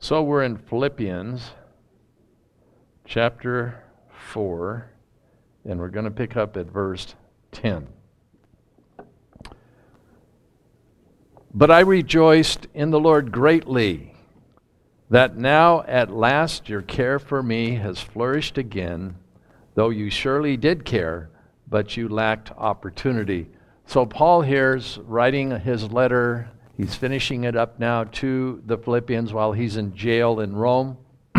So we're in Philippians chapter 4, and we're going to pick up at verse 10. But I rejoiced in the Lord greatly, that now at last your care for me has flourished again, though you surely did care, but you lacked opportunity. So Paul here's writing his letter. He's finishing it up now to the Philippians while he's in jail in Rome.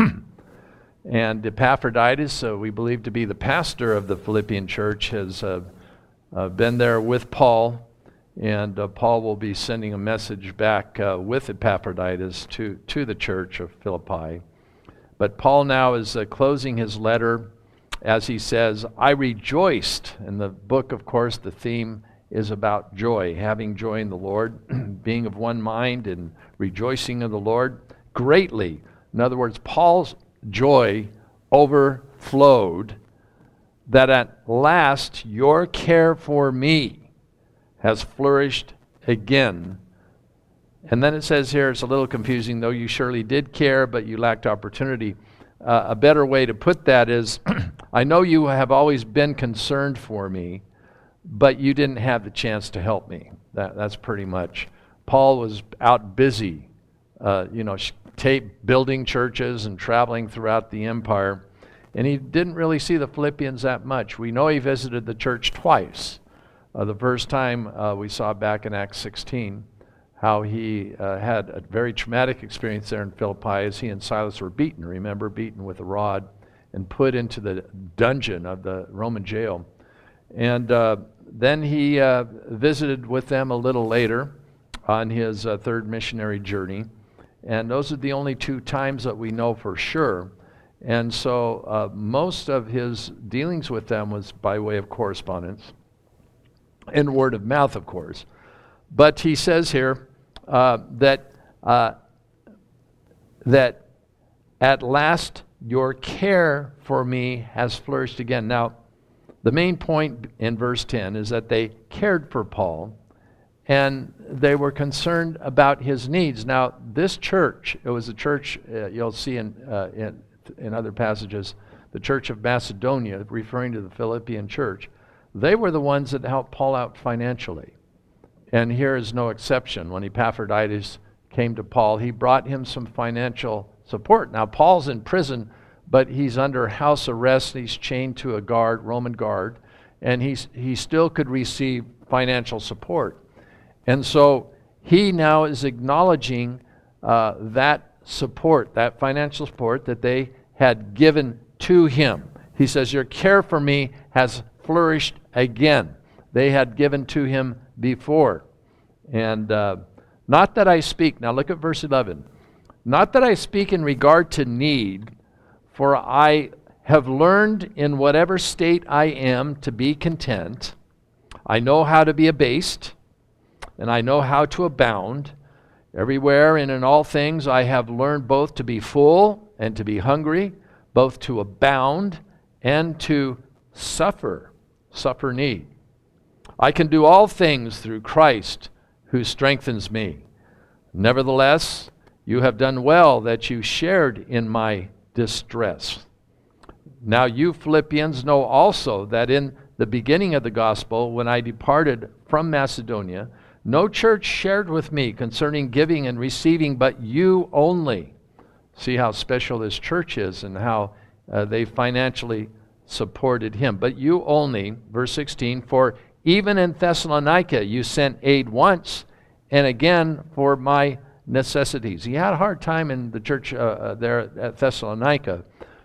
And Epaphroditus, we believe to be the pastor of the Philippian church, has been there with Paul. And Paul will be sending a message back with Epaphroditus to the church of Philippi. But Paul now is closing his letter as he says, I rejoiced. In the book, of course, the theme is about joy, having joy in the Lord, being of one mind and rejoicing in the Lord greatly. In other words, Paul's joy overflowed that at last your care for me has flourished again. And then it says here, it's a little confusing, though you surely did care, but you lacked opportunity. A better way to put that is, I know you have always been concerned for me, but you didn't have the chance to help me. That's pretty much. Paul was out busy, building churches and traveling throughout the empire, and he didn't really see the Philippians that much. We know he visited the church twice. The first time we saw back in Acts 16 how he had a very traumatic experience there in Philippi as he and Silas were beaten. Remember, beaten with a rod and put into the dungeon of the Roman jail. And then he visited with them a little later on his third missionary journey. And those are the only two times that we know for sure. And so most of his dealings with them was by way of correspondence and word of mouth, of course. But he says here that at last your care for me has flourished again. Now, the main point in verse 10 is that they cared for Paul and they were concerned about his needs. Now, this church, it was a church, you'll see in other passages, the church of Macedonia, referring to the Philippian church. They were the ones that helped Paul out financially. And here is no exception. When Epaphroditus came to Paul, he brought him some financial support. Now, Paul's in prison, but he's under house arrest. He's chained to a guard, Roman guard, and he still could receive financial support. And so he now is acknowledging that support, that financial support that they had given to him. He says, your care for me has flourished again. They had given to him before. And not that I speak, now look at verse 11. Not that I speak in regard to need, for I have learned in whatever state I am to be content. I know how to be abased, and I know how to abound. Everywhere and in all things I have learned both to be full and to be hungry, both to abound and to suffer need. I can do all things through Christ who strengthens me. Nevertheless, you have done well that you shared in my distress. Now you Philippians know also that in the beginning of the gospel, when I departed from Macedonia, no church shared with me concerning giving and receiving, but you only. See how special this church is and how they financially supported him. But you only, verse 16, for even in Thessalonica you sent aid once and again for my necessities. He had a hard time in the church there at Thessalonica,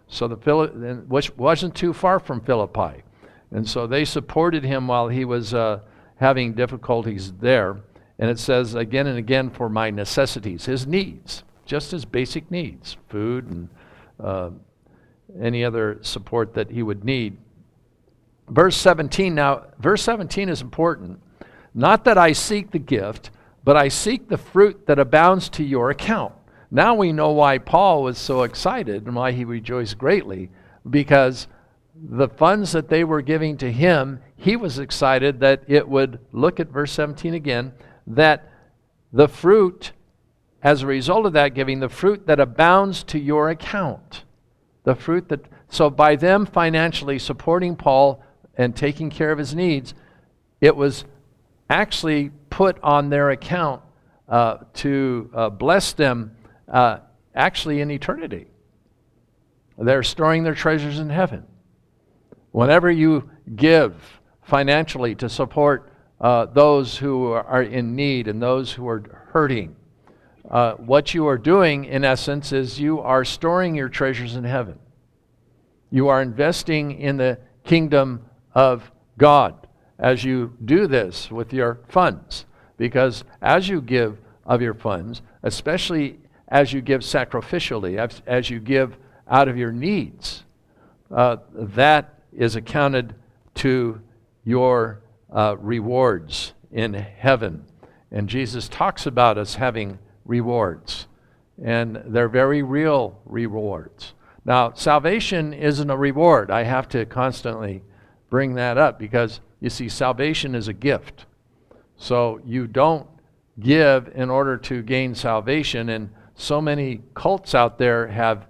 which wasn't too far from Philippi. And so they supported him while he was having difficulties there. And it says again and again for my necessities, his needs, just his basic needs, food and any other support that he would need. Verse 17 is important. Not that I seek the gift, but I seek the fruit that abounds to your account. Now we know why Paul was so excited and why he rejoiced greatly, because the funds that they were giving to him, he was excited that it would, look at verse 17 again, that the fruit as a result of that giving, the fruit that abounds to your account. So by them financially supporting Paul and taking care of his needs, it was actually put on their account to bless them actually in eternity. They're storing their treasures in heaven. Whenever you give financially to support those who are in need and those who are hurting, what you are doing, in essence, is you are storing your treasures in heaven. You are investing in the kingdom of God as you do this with your funds. Because as you give of your funds, especially as you give sacrificially, as you give out of your needs, that is accounted to your rewards in heaven. And Jesus talks about us having rewards, and they're very real rewards. Now, salvation isn't a reward. I have to constantly bring that up because, you see, salvation is a gift. So you don't give in order to gain salvation, and so many cults out there have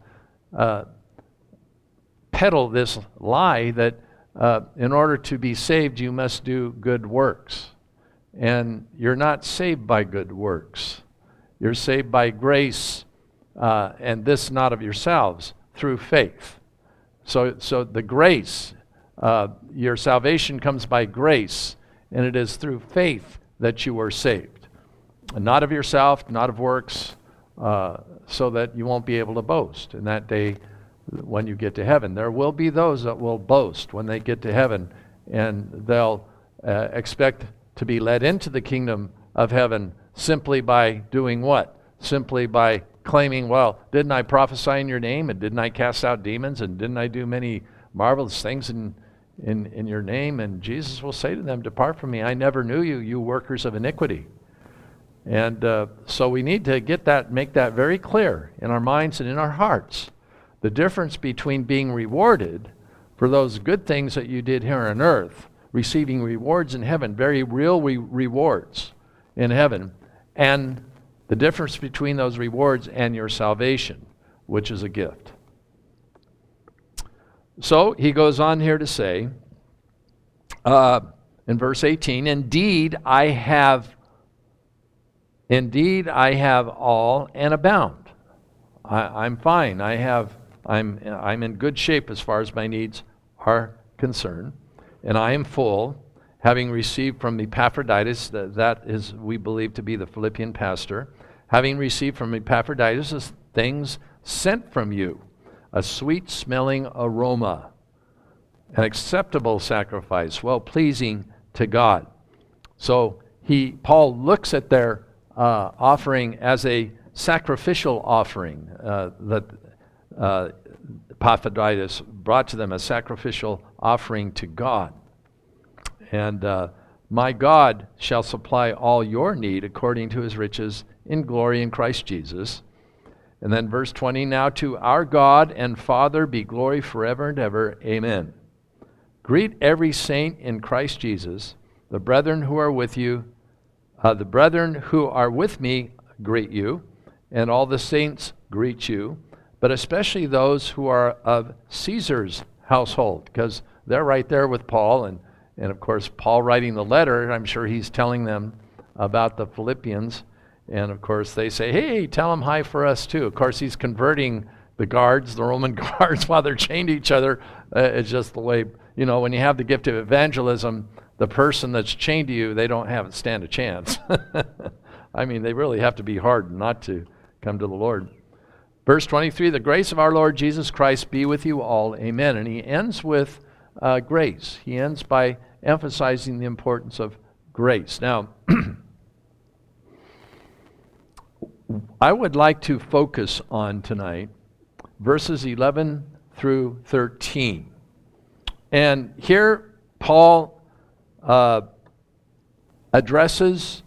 peddled this lie that in order to be saved, you must do good works. And you're not saved by good works. You're saved by grace, and this not of yourselves, through faith. So the grace, your salvation comes by grace, and it is through faith that you are saved. And not of yourself, not of works, so that you won't be able to boast in that day when you get to heaven. There will be those that will boast when they get to heaven, and they'll expect to be led into the kingdom of heaven simply by doing what? Simply by claiming, well, didn't I prophesy in your name, and didn't I cast out demons, and didn't I do many marvelous things in your name? And Jesus will say to them, depart from me, I never knew you, you workers of iniquity. And so we need to make that very clear in our minds and in our hearts. The difference between being rewarded for those good things that you did here on earth, receiving rewards in heaven, very real rewards in heaven, and the difference between those rewards and your salvation, which is a gift. So he goes on here to say, in verse 18, Indeed I have all and abound. I'm fine. I'm in good shape as far as my needs are concerned, and I am full, having received from Epaphroditus, that is, we believe to be the Philippian pastor, having received from Epaphroditus things sent from you, a sweet-smelling aroma, an acceptable sacrifice, well-pleasing to God. So Paul looks at their offering as a sacrificial offering that Epaphroditus brought to them, a sacrificial offering to God. And my God shall supply all your need according to his riches in glory in Christ Jesus. And then verse 20, now to our God and Father be glory forever and ever. Amen. Greet every saint in Christ Jesus. The brethren who are with you, the brethren who are with me greet you, and all the saints greet you, but especially those who are of Caesar's household, because they're right there with Paul, and of course Paul writing the letter, I'm sure he's telling them about the Philippians, and of course they say, hey, tell them hi for us too. Of course he's converting the Roman guards while they're chained to each other. It's just the way, when you have the gift of evangelism, the person that's chained to you, they don't stand a chance. I mean, they really have to be hard not to come to the Lord. Verse 23, the grace of our Lord Jesus Christ be with you all. Amen. And he ends with grace. He ends by emphasizing the importance of grace. Now, I would like to focus on tonight verses 11 through 13. And here Paul addresses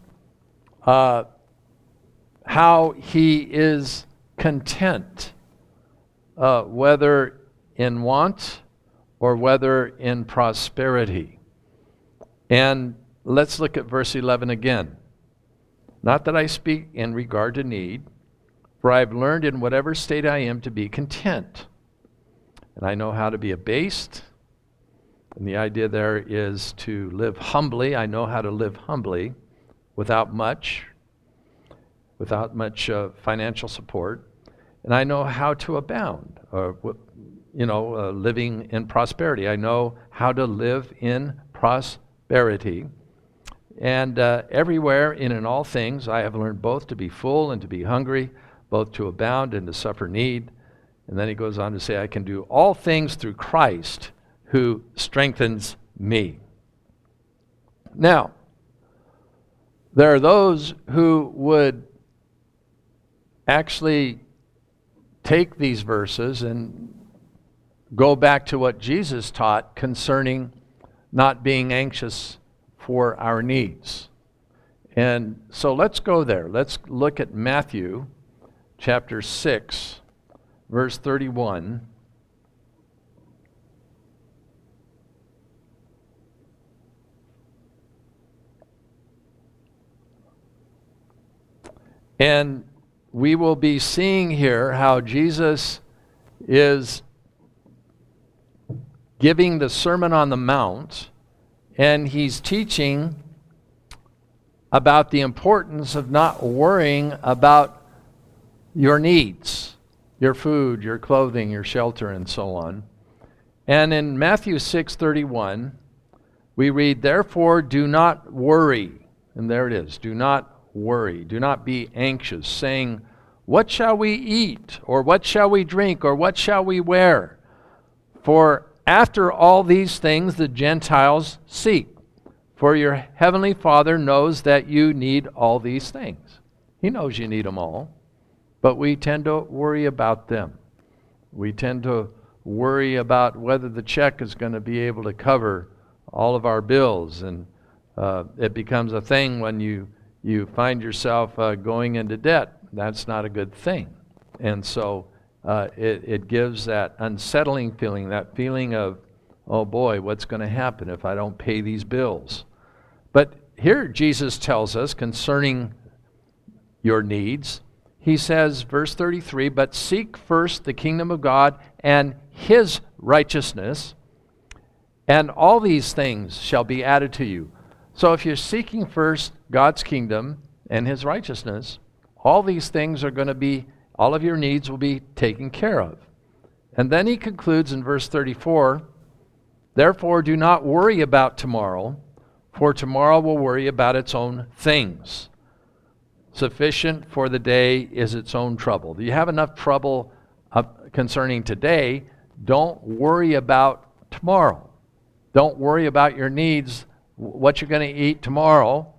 how he is content, whether in want or whether in prosperity. And let's look at verse 11 again. Not that I speak in regard to need, For I have learned in whatever state I am to be content. And I know how to be abased. And the idea there is to live humbly. I know how to live humbly without much financial support. And I know how to abound, living in prosperity. I know how to live in prosperity. And everywhere and in all things, I have learned both to be full and to be hungry, both to abound and to suffer need. And then he goes on to say, I can do all things through Christ who strengthens me. Now, there are those who would actually take these verses and go back to what Jesus taught concerning not being anxious for our needs. And so let's go there. Let's look at Matthew chapter 6, verse 31. And we will be seeing here how Jesus is giving the Sermon on the Mount, and he's teaching about the importance of not worrying about your needs, your food, your clothing, your shelter, and so on. And in Matthew 6:31, we read, therefore do not worry. And there it is, do not worry, do not be anxious, saying, what shall we eat, or what shall we drink, or what shall we wear? For after all these things the Gentiles seek. For your heavenly Father knows that you need all these things. He knows you need them all. But we tend to worry about them. We tend to worry about whether the check is going to be able to cover all of our bills. And it becomes a thing when you find yourself going into debt. That's not a good thing. And so it gives that unsettling feeling, that feeling of, oh boy, what's going to happen if I don't pay these bills? But here Jesus tells us concerning your needs, he says, verse 33, but seek first the kingdom of God and his righteousness, and all these things shall be added to you. So if you're seeking first God's kingdom and his righteousness, all these things are going to be, all of your needs will be taken care of. And then he concludes in verse 34, therefore do not worry about tomorrow, for tomorrow will worry about its own things. Sufficient for the day is its own trouble. Do you have enough trouble concerning today? Don't worry about tomorrow. Don't worry about your needs, what you're going to eat tomorrow.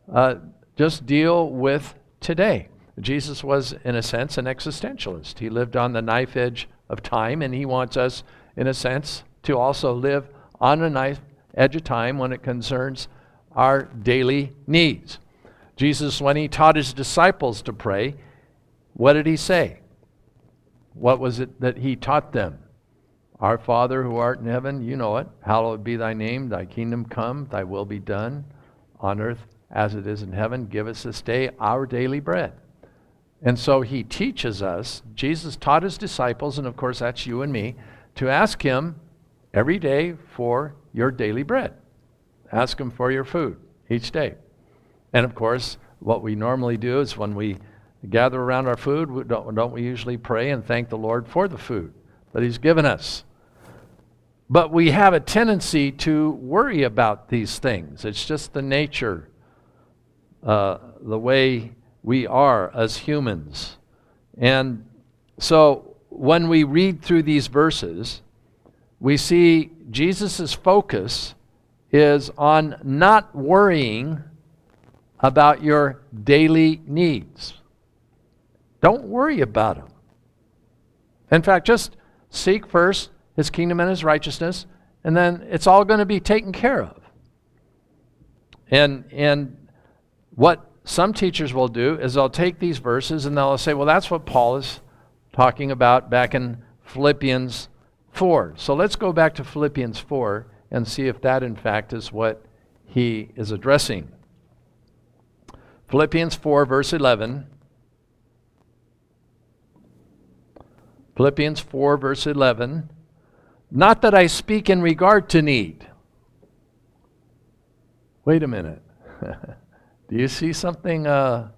Just deal with today. Jesus was, in a sense, an existentialist. He lived on the knife edge of time, and he wants us, in a sense, to also live on the knife edge of time when it concerns our daily needs. Jesus, when he taught his disciples to pray, what did he say? What was it that he taught them? Our Father who art in heaven, you know it. Hallowed be thy name, thy kingdom come, thy will be done on earth as it is in heaven. Give us this day our daily bread. And so he teaches us, Jesus taught his disciples, and of course that's you and me, to ask him every day for your daily bread. Ask him for your food each day. And of course, what we normally do is when we gather around our food, don't we usually pray and thank the Lord for the food that he's given us? But we have a tendency to worry about these things. It's just the nature, the way we are as humans. And so when we read through these verses, we see Jesus' focus is on not worrying about your daily needs. Don't worry about them. In fact, just seek first his kingdom and his righteousness, and then it's all going to be taken care of. And what some teachers will do is they'll take these verses and they'll say, well, that's what Paul is talking about back in Philippians 4. So let's go back to Philippians 4 and see if that in fact is what he is addressing. Philippians 4, verse 11. Philippians 4, verse 11. Not that I speak in regard to need. Wait a minute. Do you see something? Not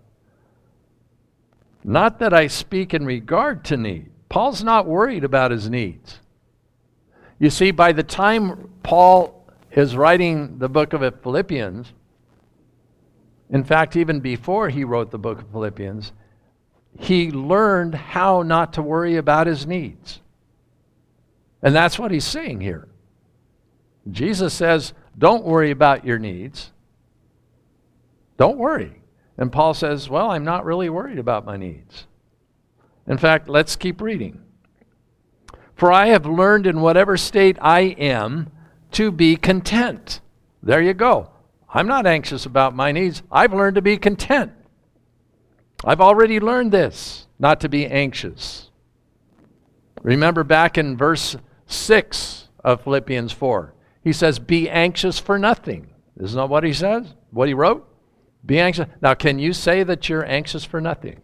that I speak in regard to need. Paul's not worried about his needs. You see, by the time Paul is writing the book of Philippians, in fact, even before he wrote the book of Philippians, he learned how not to worry about his needs. And that's what he's saying here. Jesus says, don't worry about your needs. Don't worry. And Paul says, well, I'm not really worried about my needs. In fact, let's keep reading. For I have learned in whatever state I am to be content. There you go. I'm not anxious about my needs. I've learned to be content. I've already learned this, not to be anxious. Remember back in verse 6 of Philippians 4, he says, be anxious for nothing. Isn't that what he says? What he wrote? Be anxious. Now, can you say that you're anxious for nothing?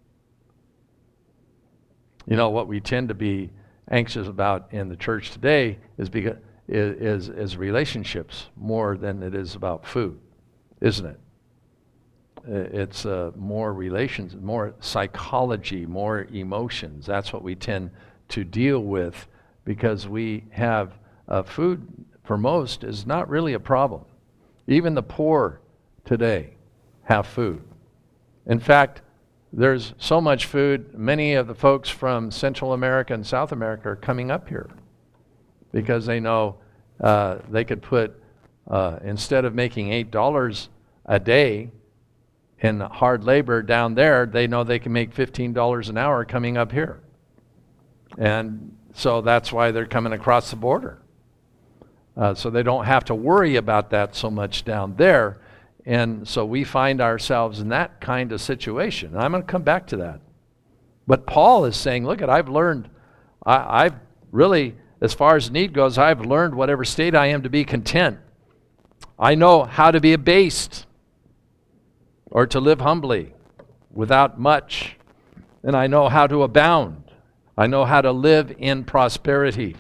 You know, what we tend to be anxious about in the church today is relationships more than it is about food, isn't it? It's more relations, more psychology, more emotions. That's what we tend to deal with because we have food, for most, is not really a problem. Even the poor today have food. In fact, there's so much food, many of the folks from Central America and South America are coming up here because they know they could put, instead of making $8 a day in hard labor down there, they know they can make $15 an hour coming up here. And so that's why they're coming across the border. So they don't have to worry about that so much down there. And so we find ourselves in that kind of situation. And I'm going to come back to that. But Paul is saying, look, I've learned, I've really, as far as need goes, I've learned whatever state I am to be content. I know how to be abased or to live humbly without much. And I know how to abound. I know how to live in prosperity.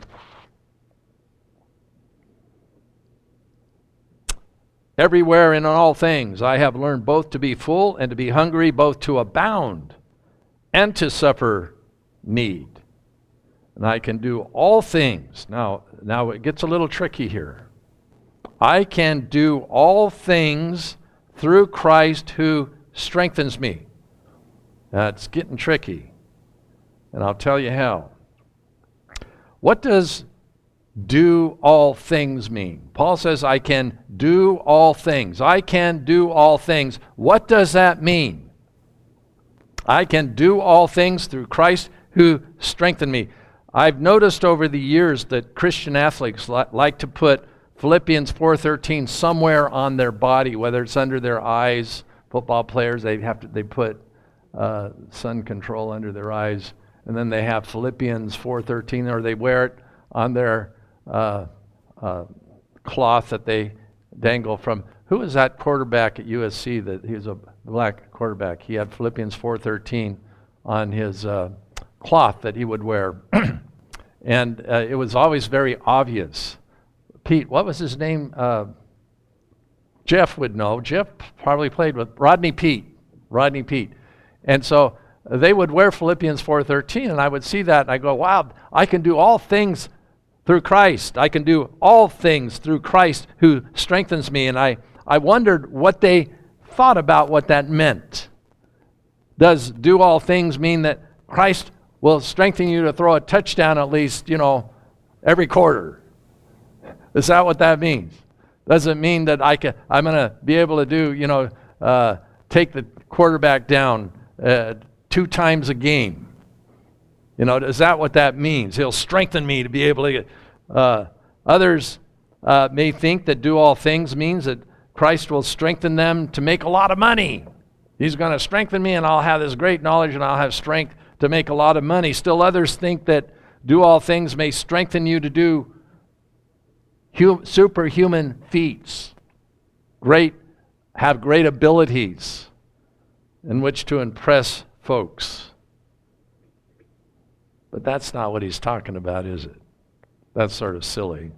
Everywhere and in all things I have learned both to be full and to be hungry, both to abound and to suffer need. And I can do all things. Now it gets a little tricky here. I can do all things through Christ who strengthens me. It's getting tricky. And I'll tell you how. What does do all things mean? Paul says, I can do all things. I can do all things. What does that mean? I can do all things through Christ who strengthened me. I've noticed over the years that Christian athletes like to put Philippians 4:13 somewhere on their body, whether it's under their eyes. Football players, they put sun control under their eyes, and then they have Philippians 4:13, or they wear it on their cloth that they dangle from. Who was that quarterback at USC that he was a black quarterback? He had Philippians 4:13 on his cloth that he would wear. And it was always very obvious. Pete, what was his name? Jeff would know. Jeff probably played with Rodney Peete. And so they would wear Philippians 4:13, and I would see that, and I go, wow, I can do all things through Christ. I can do all things through Christ who strengthens me. And I wondered what they thought about what that meant. Does do all things mean that Christ will strengthen you to throw a touchdown at least, every quarter? Is that what that means? Does it mean that I'm going to be able to do, take the quarterback down 2 times a game? Is that what that means? He'll strengthen me to be able to get. Others may think that do all things means that Christ will strengthen them to make a lot of money. He's going to strengthen me and I'll have this great knowledge and I'll have strength to make a lot of money. Still others think that do all things may strengthen you to do superhuman feats, have great abilities in which to impress folks. But that's not what he's talking about, is it? That's sort of silly.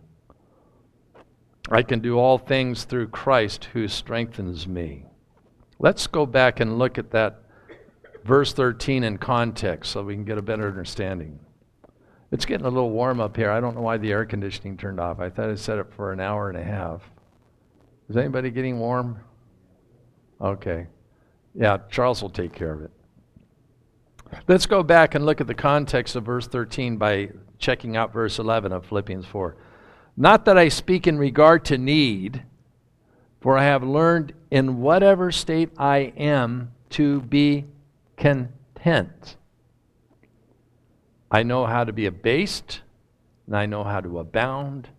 I can do all things through Christ who strengthens me. Let's go back and look at that verse 13 in context so we can get a better understanding. It's getting a little warm up here. I don't know why the air conditioning turned off. I thought I set it for an hour and a half. Is anybody getting warm? Okay. Yeah, Charles will take care of it. Let's go back and look at the context of verse 13 by checking out verse 11 of Philippians 4. Not that I speak in regard to need, for I have learned in whatever state I am to be content. I know how to be abased, and I know how to abound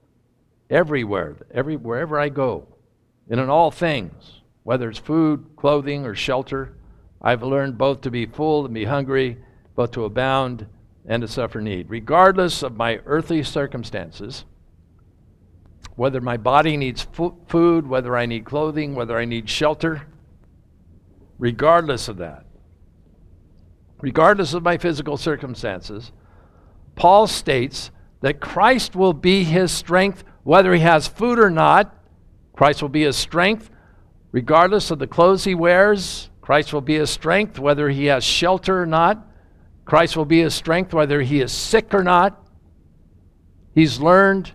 wherever I go, and in all things, whether it's food, clothing, or shelter. I've learned both to be full and be hungry, both to abound and to suffer need. Regardless of my earthly circumstances, whether my body needs food, whether I need clothing, whether I need shelter, regardless of that, regardless of my physical circumstances, Paul states that Christ will be his strength whether he has food or not. Christ will be his strength regardless of the clothes he wears. Christ will be his strength whether he has shelter or not. Christ will be his strength whether he is sick or not. He's learned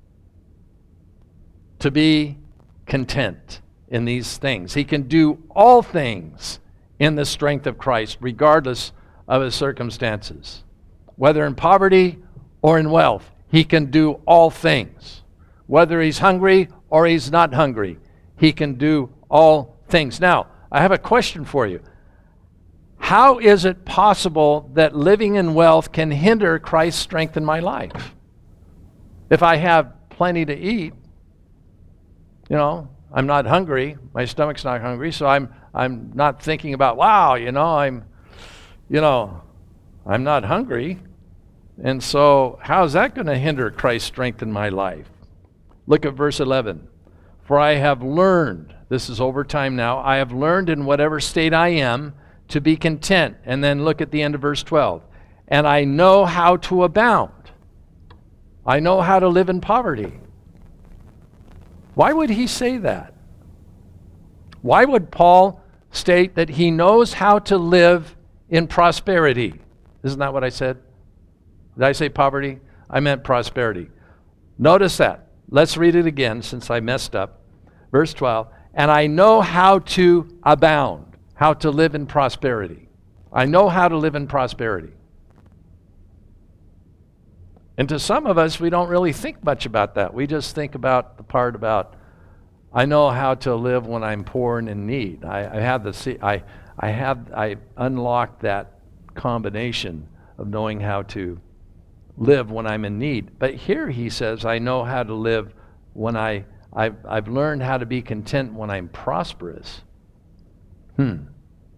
to be content in these things. He can do all things in the strength of Christ, regardless of his circumstances. Whether in poverty or in wealth, he can do all things. Whether he's hungry or he's not hungry, he can do all things. Now, I have a question for you. How is it possible that living in wealth can hinder Christ's strength in my life? If I have plenty to eat, I'm not hungry, my stomach's not hungry, so I'm not thinking about, wow, I'm not hungry. And so how is that going to hinder Christ's strength in my life? Look at verse 11. For I have learned, this is over time now, I have learned in whatever state I am to be content. And then look at the end of verse 12. And I know how to abound. I know how to live in poverty. Why would he say that? Why would Paul state that he knows how to live in prosperity? Isn't that what I said? Did I say poverty? I meant prosperity. Notice that. Let's read it again since I messed up. Verse 12. And I know how to abound, how to live in prosperity. I know how to live in prosperity. And to some of us, we don't really think much about that. We just think about the part about, I know how to live when I'm poor and in need. I unlocked that combination of knowing how to live when I'm in need. But here he says, I know how to live when I've learned how to be content when I'm prosperous. And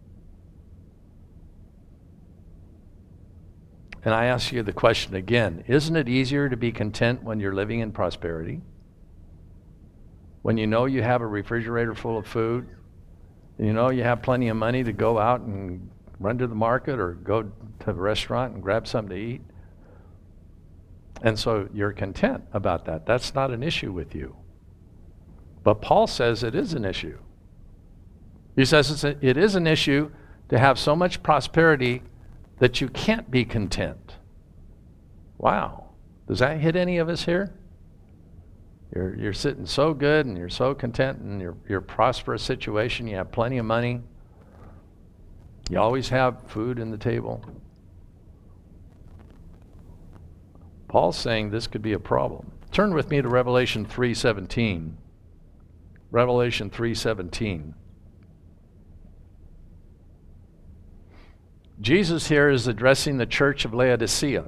I ask you the question again, isn't it easier to be content when you're living in prosperity? When you know you have a refrigerator full of food, and you know you have plenty of money to go out and run to the market or go to the restaurant and grab something to eat. And so you're content about that. That's not an issue with you. But Paul says it is an issue. He says it is an issue to have so much prosperity that you can't be content. Wow. Does that hit any of us here? You're sitting so good and you're so content in your prosperous situation. You have plenty of money. You always have food in the table. Paul's saying this could be a problem. Turn with me to Revelation 3:17. Revelation 3:17. Jesus here is addressing the church of Laodicea,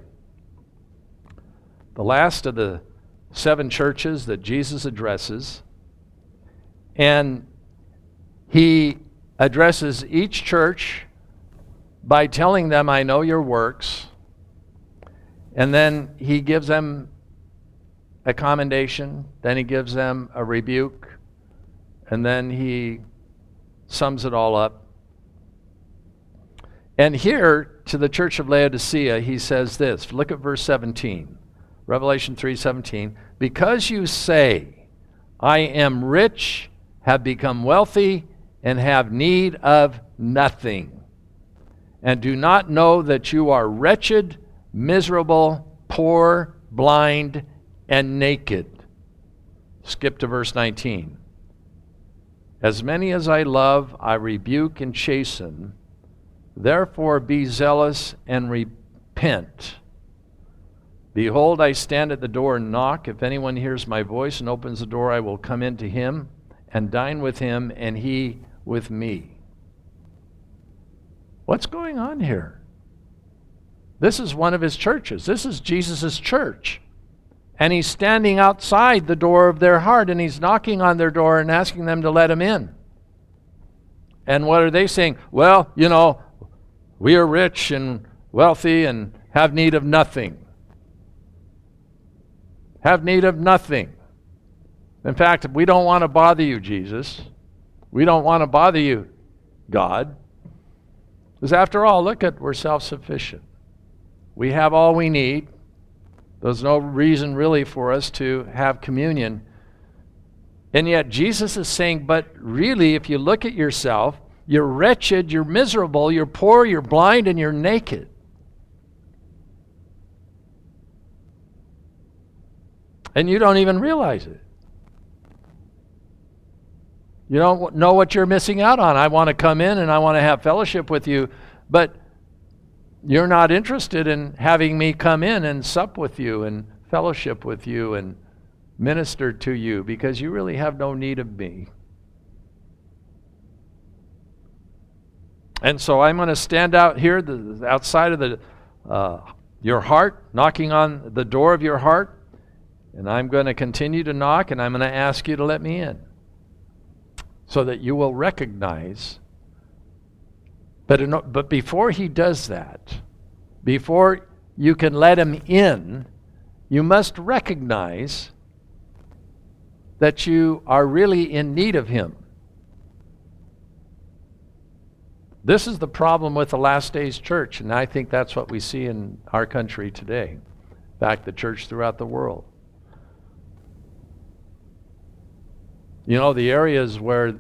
the last of the 7 churches that Jesus addresses. And he addresses each church by telling them, I know your works. And then he gives them a commendation, then he gives them a rebuke, and then he sums it all up. And here, to the church of Laodicea, he says this. Look at verse 17. Revelation 3:17. Because you say, I am rich, have become wealthy, and have need of nothing, and do not know that you are wretched, miserable, poor, blind, and naked. Skip to verse 19. As many as I love, I rebuke and chasten. Therefore be zealous and repent. Behold, I stand at the door and knock. If anyone hears my voice and opens the door, I will come in to him and dine with him, and he with me. What's going on here? This is one of his churches. This is Jesus' church. And he's standing outside the door of their heart, and he's knocking on their door and asking them to let him in. And what are they saying? Well, you know, we are rich and wealthy and have need of nothing. Have need of nothing. In fact, we don't want to bother you, Jesus. We don't want to bother you, God. Because after all, look at, we're self-sufficient. We have all we need. There's no reason really for us to have communion. And yet Jesus is saying, but really, if you look at yourself, you're wretched, you're miserable, you're poor, you're blind, and you're naked. And you don't even realize it. You don't know what you're missing out on. I want to come in and I want to have fellowship with you, but you're not interested in having me come in and sup with you and fellowship with you and minister to you because you really have no need of me. And so I'm going to stand out here outside of your heart, knocking on the door of your heart, and I'm going to continue to knock, and I'm going to ask you to let me in so that you will recognize. But before he does that, before you can let him in, you must recognize that you are really in need of him. This is the problem with the last days church, and I think that's what we see in our country today. In fact, the church throughout the world. You know, the areas where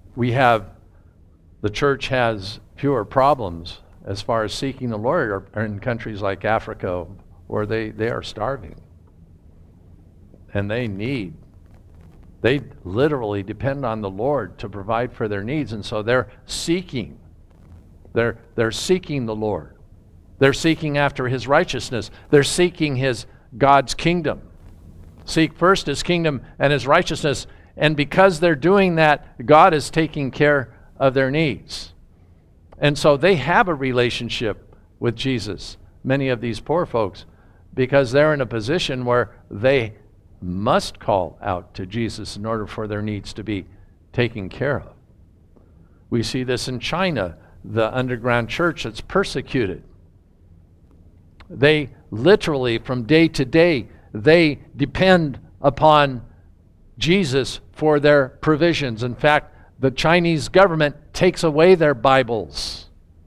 the church has fewer problems as far as seeking the Lord are in countries like Africa, where they are starving. And they literally depend on the Lord to provide for their needs, and so they're seeking. They're seeking the Lord. They're seeking after his righteousness. They're seeking God's kingdom. Seek first his kingdom and his righteousness. And because they're doing that, God is taking care of their needs. And so they have a relationship with Jesus, many of these poor folks, because they're in a position where they must call out to Jesus in order for their needs to be taken care of. We see this in China, the underground church that's persecuted. They literally, from day to day, they depend upon Jesus for their provisions. In fact, the Chinese government takes away their Bibles.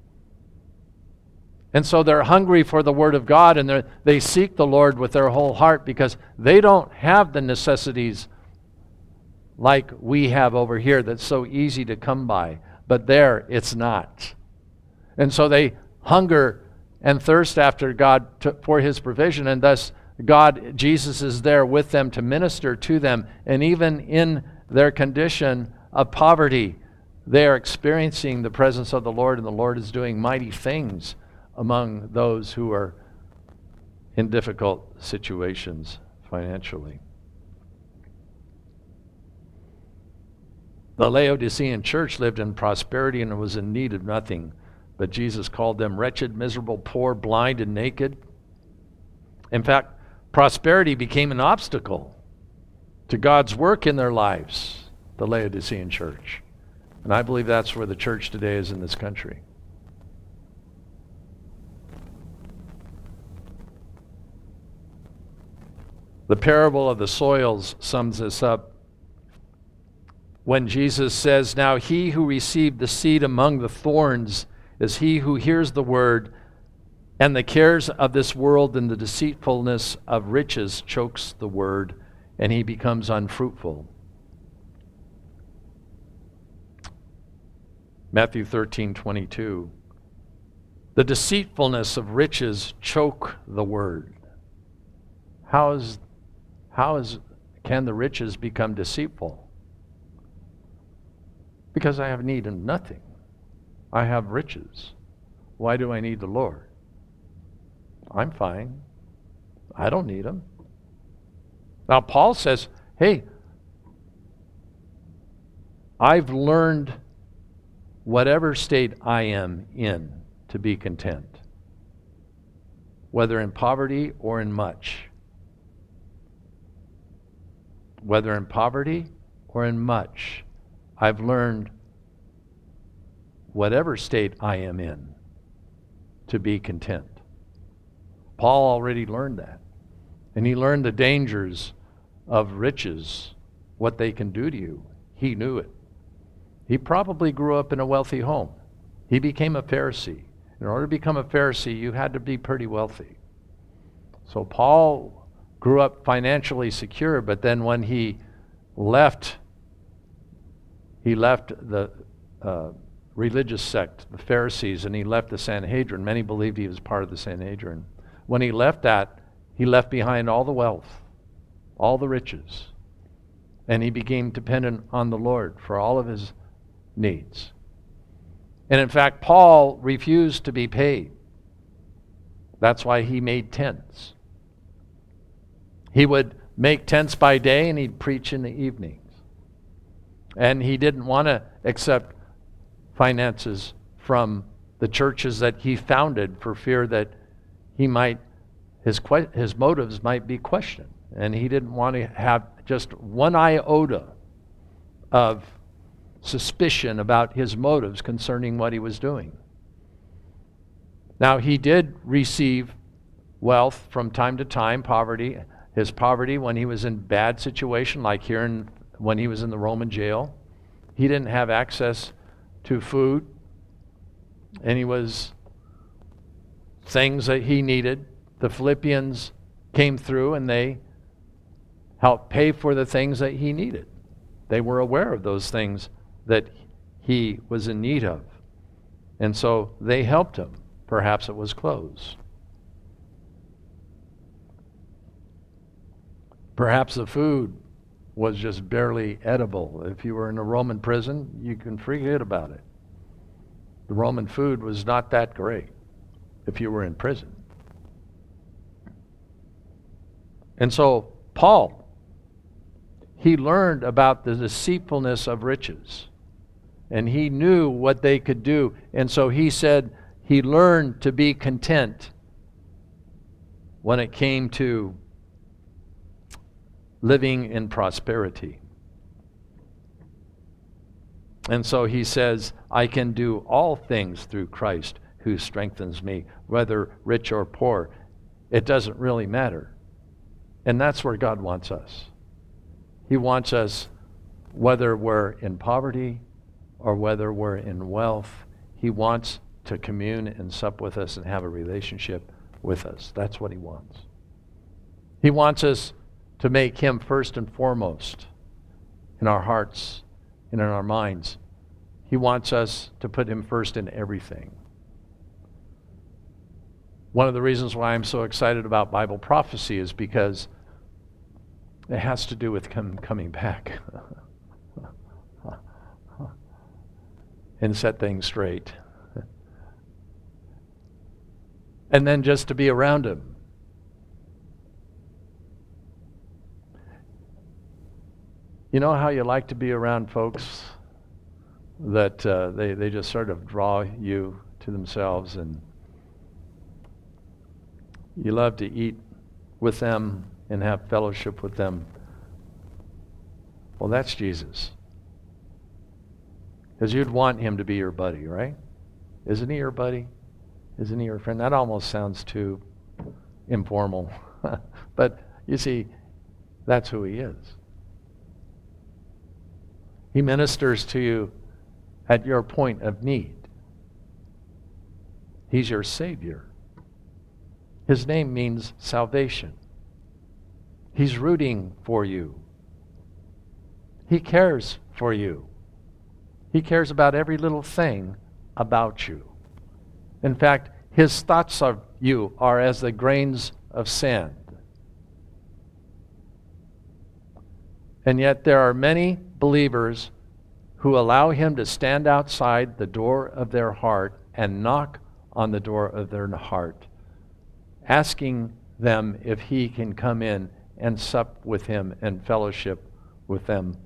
And so they're hungry for the Word of God, and they seek the Lord with their whole heart because they don't have the necessities like we have over here that's so easy to come by. But there, it's not. And so they hunger and thirst after God for his provision, and thus Jesus is there with them to minister to them. And even in their condition of poverty, they are experiencing the presence of the Lord, and the Lord is doing mighty things among those who are in difficult situations financially. The Laodicean church lived in prosperity and was in need of nothing, but Jesus called them wretched, miserable, poor, blind, and naked. In fact, prosperity became an obstacle to God's work in their lives, the Laodicean church. And I believe that's where the church today is in this country. The parable of the soils sums this up when Jesus says, "Now he who received the seed among the thorns is he who hears the word, and the cares of this world and the deceitfulness of riches chokes the word, and he becomes unfruitful. Matthew 13:22. The deceitfulness of riches choke the word. Can the riches become deceitful? Because I have need of nothing. I have riches. Why do I need the Lord? I'm fine. I don't need him. Now Paul says, hey, I've learned whatever state I am in to be content, whether in poverty or in much. Whether in poverty or in much, I've learned whatever state I am in to be content. Paul already learned that. And he learned the dangers of riches, what they can do to you. He knew it. He probably grew up in a wealthy home. He became a Pharisee. In order to become a Pharisee, you had to be pretty wealthy. So Paul grew up financially secure, but then when he left the religious sect, the Pharisees, and he left the Sanhedrin. Many believed he was part of the Sanhedrin. When he left that, he left behind all the wealth, all the riches, and he became dependent on the Lord for all of his needs. And in fact, Paul refused to be paid. That's why he made tents. He would make tents by day and he'd preach in the evenings. And he didn't want to accept finances from the churches that he founded for fear that his motives might be questioned. And he didn't want to have just one iota of suspicion about his motives concerning what he was doing. Now, he did receive wealth from time to time, poverty. His poverty when he was in bad situation, like when he was in the Roman jail. He didn't have access to food. And he was things that he needed. The Philippians came through and they helped pay for the things that he needed. They were aware of those things that he was in need of. And so they helped him. Perhaps it was clothes. Perhaps the food was just barely edible. If you were in a Roman prison, you can forget about it. The Roman food was not that great if you were in prison. And so Paul, he learned about the deceitfulness of riches. And he knew what they could do. And so he said he learned to be content when it came to living in prosperity. And so he says, I can do all things through Christ who strengthens me, whether rich or poor. It doesn't really matter. And that's where God wants us. He wants us, whether we're in poverty or whether we're in wealth, he wants to commune and sup with us and have a relationship with us. That's what he wants. He wants us to make him first and foremost in our hearts and in our minds. He wants us to put him first in everything. One of the reasons why I'm so excited about Bible prophecy is because it has to do with him coming back and set things straight. And then just to be around him. You know how you like to be around folks that they just sort of draw you to themselves, and you love to eat with them and have fellowship with them? Well, that's Jesus. Because you'd want him to be your buddy, right? Isn't he your buddy? Isn't he your friend? That almost sounds too informal. But you see, that's who he is. He ministers to you at your point of need. He's your Savior. His name means salvation. He's rooting for you. He cares for you. He cares about every little thing about you. In fact, his thoughts of you are as the grains of sand. And yet there are many believers who allow him to stand outside the door of their heart and knock on the door of their heart, asking them if he can come in and sup with him and fellowship with them.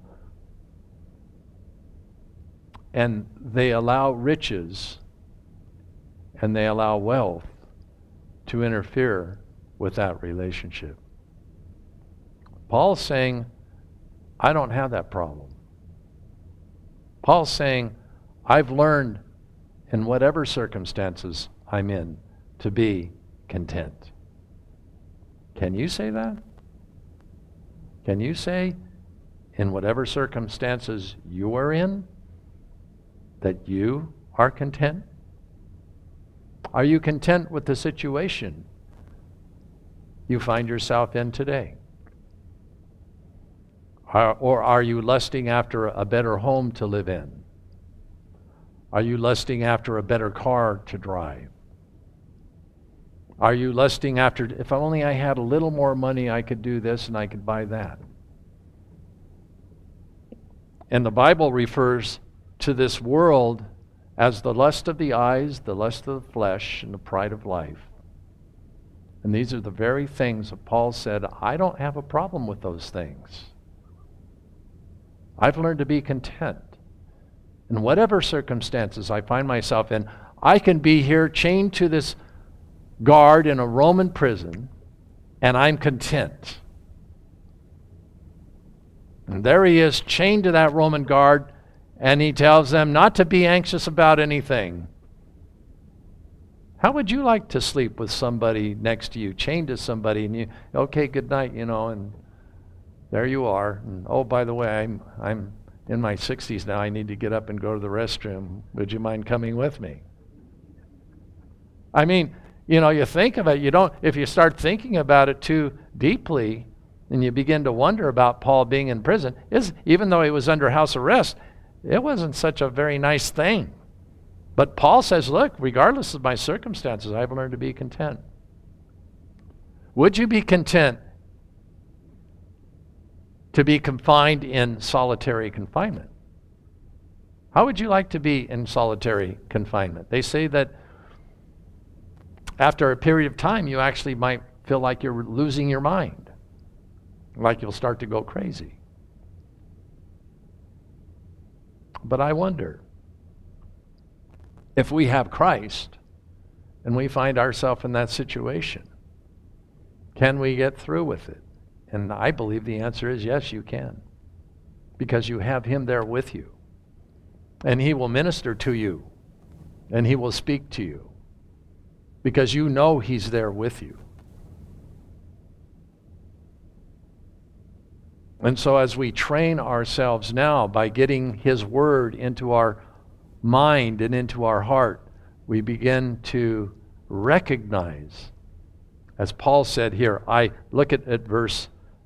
And they allow riches and they allow wealth to interfere with that relationship. Paul's saying, I don't have that problem. Paul's saying, I've learned in whatever circumstances I'm in to be content. Can you say that? Can you say, in whatever circumstances you are in, that you are content? Are you content with the situation you find yourself in today? Or are you lusting after a better home to live in? Are you lusting after a better car to drive? Are you lusting after, if only I had a little more money, I could do this and I could buy that? And the Bible refers to this world as the lust of the eyes, the lust of the flesh, and the pride of life. And these are the very things that Paul said, I don't have a problem with those things. I've learned to be content. In whatever circumstances I find myself in, I can be here chained to this guard in a Roman prison, and I'm content. And there he is, chained to that Roman guard, and he tells them not to be anxious about anything. How would you like to sleep with somebody next to you, chained to somebody, and you, okay, good night, and there you are. And, oh, by the way, I'm in my 60s now. I need to get up and go to the restroom. Would you mind coming with me? I mean, you think of it. If you start thinking about it too deeply, and you begin to wonder about Paul being in prison, even though he was under house arrest, it wasn't such a very nice thing. But Paul says, look, regardless of my circumstances, I've learned to be content. Would you be content to be confined in solitary confinement? How would you like to be in solitary confinement? They say that after a period of time, you actually might feel like you're losing your mind, like you'll start to go crazy. But I wonder, if we have Christ and we find ourselves in that situation, can we get through with it? And I believe the answer is yes, you can. Because you have him there with you. And he will minister to you. And he will speak to you. Because you know he's there with you. And so as we train ourselves now by getting his word into our mind and into our heart, we begin to recognize, as Paul said here, I look at verse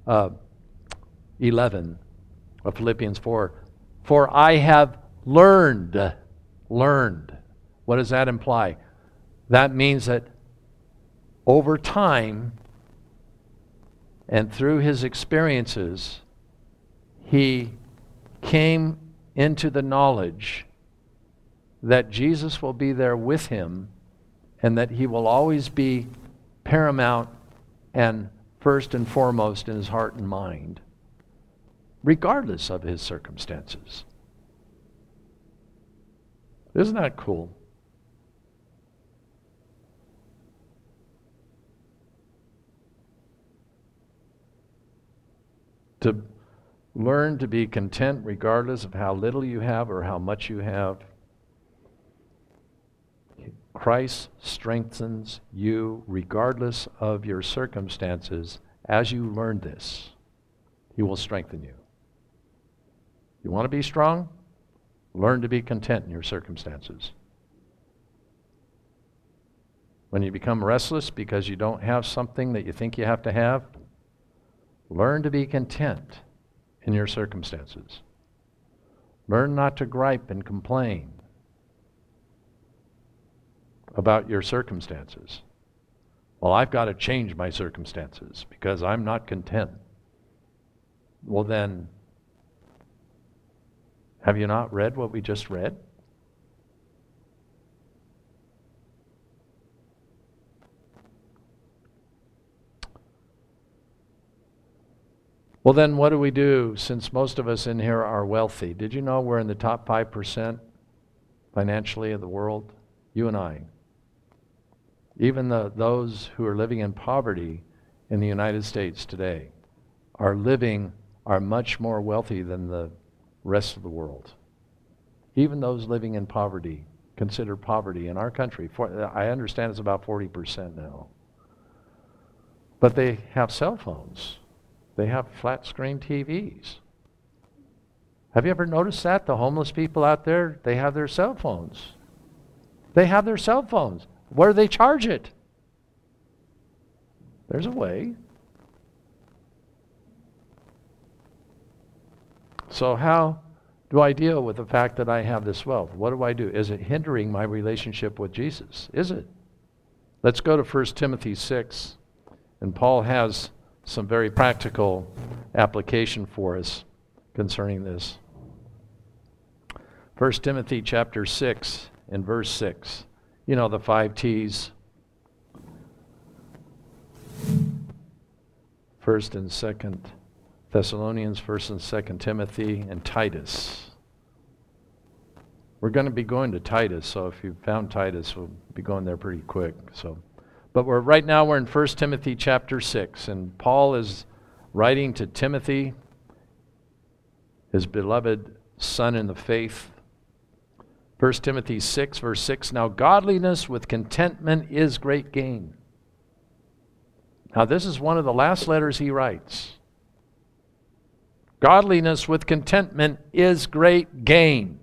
11 of Philippians 4. For I have learned. What does that imply? That means that over time and through his experiences, he came into the knowledge that Jesus will be there with him and that he will always be paramount and first and foremost in his heart and mind, regardless of his circumstances. Isn't that cool? To learn to be content regardless of how little you have or how much you have. Christ strengthens you regardless of your circumstances. As you learn this, he will strengthen you. You want to be strong? Learn to be content in your circumstances. When you become restless because you don't have something that you think you have to have, learn to be content in your circumstances. Learn not to gripe and complain about your circumstances. Well, I've got to change my circumstances because I'm not content. Well then, have you not read what we just read? Well then, what do we do since most of us in here are wealthy? Did you know we're in the top 5% financially of the world? You and I. Even those who are living in poverty in the United States today are much more wealthy than the rest of the world. Even those living in poverty, consider poverty in our country. I understand it's about 40% now. But they have cell phones. They have flat screen TVs. Have you ever noticed that? The homeless people out there, they have their cell phones. They have their cell phones. Where do they charge it? There's a way. So how do I deal with the fact that I have this wealth? What do I do? Is it hindering my relationship with Jesus? Is it? Let's go to 1 Timothy 6. And Paul has some very practical application for us concerning this. 1 Timothy chapter 6 and verse 6. You know the 5 T's. First and Second Thessalonians, First and Second Timothy, and Titus. We're going to be going to Titus, so if you found Titus, we'll be going there pretty quick. But right now we're in 1 Timothy chapter 6, and Paul is writing to Timothy, his beloved son in the faith. 1 Timothy 6, verse 6, now godliness with contentment is great gain. Now this is one of the last letters he writes. Godliness with contentment is great gain.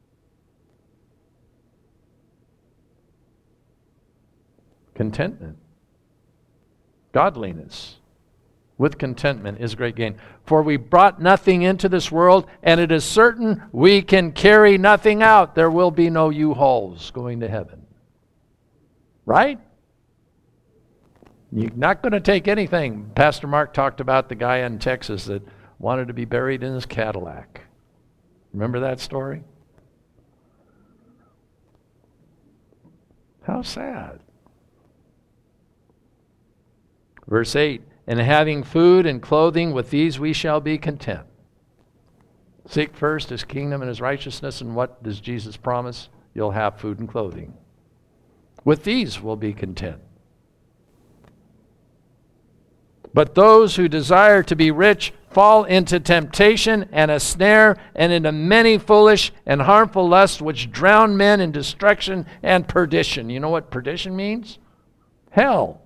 Contentment. Godliness with contentment is great gain. For we brought nothing into this world, and it is certain we can carry nothing out. There will be no U-Hauls going to heaven. Right? You're not going to take anything. Pastor Mark talked about the guy in Texas that wanted to be buried in his Cadillac. Remember that story? How sad. Verse 8, and having food and clothing, with these we shall be content. Seek first his kingdom and his righteousness, and what does Jesus promise? You'll have food and clothing. With these we'll be content. But those who desire to be rich fall into temptation and a snare, and into many foolish and harmful lusts, which drown men in destruction and perdition. You know what perdition means? Hell.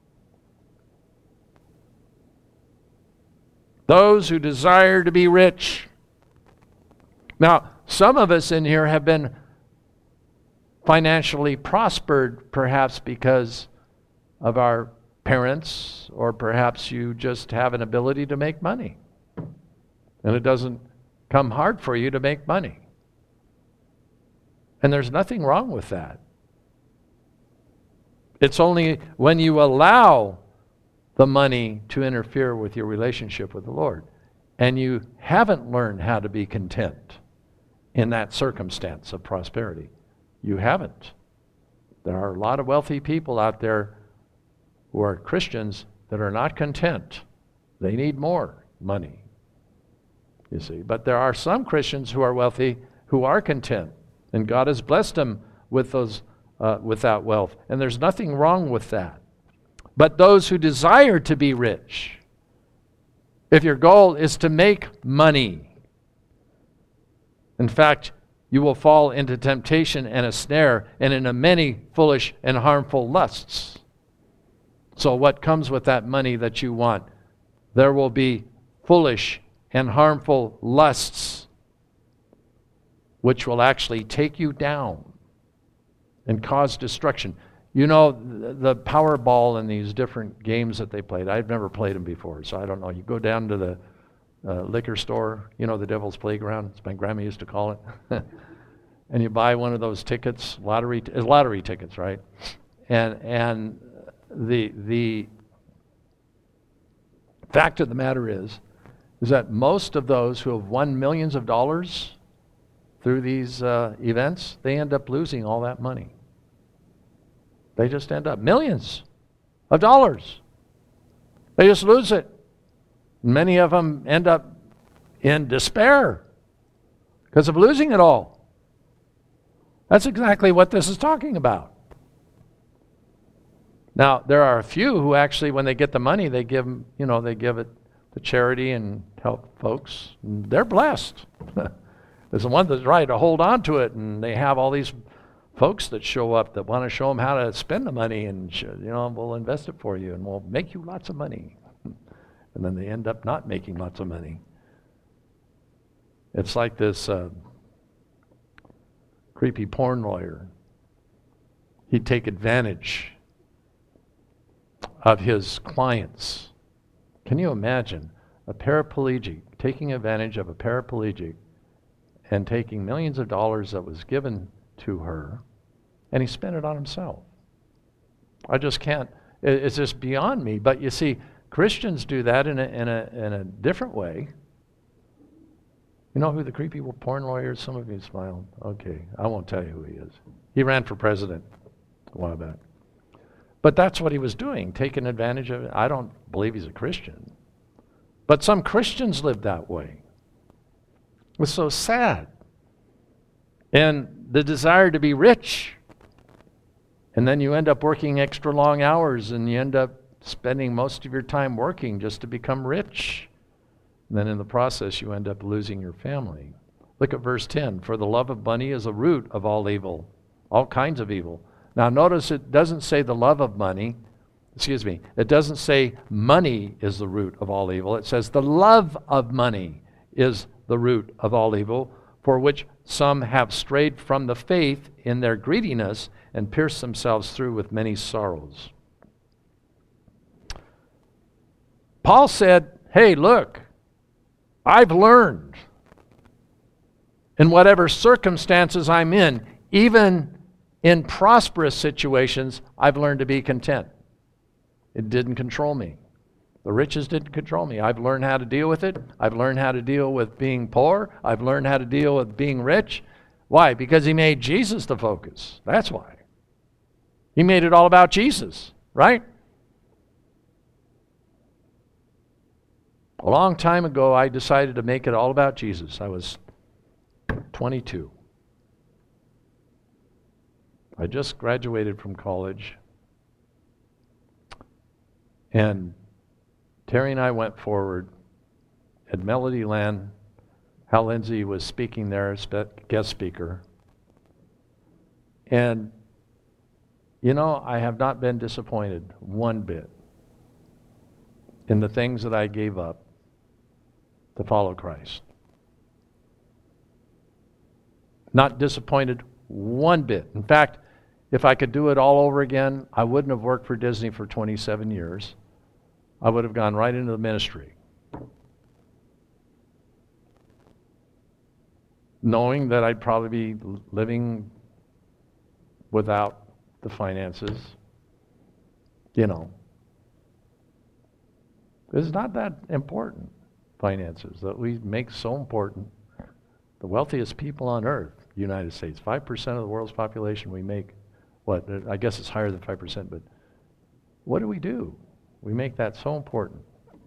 Those who desire to be rich. Now, some of us in here have been financially prospered, perhaps because of our parents, or perhaps you just have an ability to make money. And it doesn't come hard for you to make money. And there's nothing wrong with that. It's only when you allow the money to interfere with your relationship with the Lord, and you haven't learned how to be content in that circumstance of prosperity. You haven't. There are a lot of wealthy people out there who are Christians that are not content. They need more money, you see. But there are some Christians who are wealthy who are content, and God has blessed them with that wealth, and there's nothing wrong with that. But those who desire to be rich, if your goal is to make money, in fact, you will fall into temptation and a snare, and into many foolish and harmful lusts. So what comes with that money that you want? There will be foolish and harmful lusts, which will actually take you down and cause destruction. You know, the Powerball and these different games that they played, I've never played them before, so I don't know. You go down to the liquor store, you know, the Devil's Playground, as my grandma used to call it, and you buy one of those tickets, lottery tickets, right? And the fact of the matter is that most of those who have won millions of dollars through these events, they end up losing all that money. They just end up millions of dollars. They just lose it. Many of them end up in despair because of losing it all. That's exactly what this is talking about. Now, there are a few who actually, when they get the money, they give them, they give it to charity and help folks. And they're blessed. There's the one that's right to hold on to it, and they have all these folks that show up that want to show them how to spend the money, and we'll invest it for you, and we'll make you lots of money. And then they end up not making lots of money. It's like this creepy porn lawyer. He'd take advantage of his clients. Can you imagine a paraplegic taking advantage of a paraplegic and taking millions of dollars that was given to her, and he spent it on himself? I just can't. It's just beyond me. But you see, Christians do that in a different way. You know who the creepy porn lawyer is? Some of you smiled. Okay, I won't tell you who he is. He ran for president a while back. But that's what he was doing, taking advantage of it. I don't believe he's a Christian. But some Christians live that way. It's so sad. And the desire to be rich. And then you end up working extra long hours, and you end up spending most of your time working just to become rich. And then in the process, you end up losing your family. Look at verse 10. For the love of money is a root of all evil, all kinds of evil. Now notice it doesn't say the love of money. It doesn't say money is the root of all evil. It says the love of money is the root of all evil, for which some have strayed from the faith in their greediness and pierced themselves through with many sorrows. Paul said, hey, look, I've learned in whatever circumstances I'm in, even in prosperous situations, I've learned to be content. It didn't control me. The riches didn't control me. I've learned how to deal with it. I've learned how to deal with being poor. I've learned how to deal with being rich. Why? Because he made Jesus the focus. That's why. He made it all about Jesus, right? A long time ago, I decided to make it all about Jesus. I was 22. I just graduated from college, and Terry and I went forward at Melody Land. Hal Lindsey was speaking there as guest speaker. And, I have not been disappointed one bit in the things that I gave up to follow Christ. Not disappointed one bit. In fact, if I could do it all over again, I wouldn't have worked for Disney for 27 years. I would have gone right into the ministry, knowing that I'd probably be living without the finances. It's not that important, finances, that we make so important. The wealthiest people on earth, United States, 5% of the world's population, we make, I guess it's higher than 5%, but what do? We make that so important.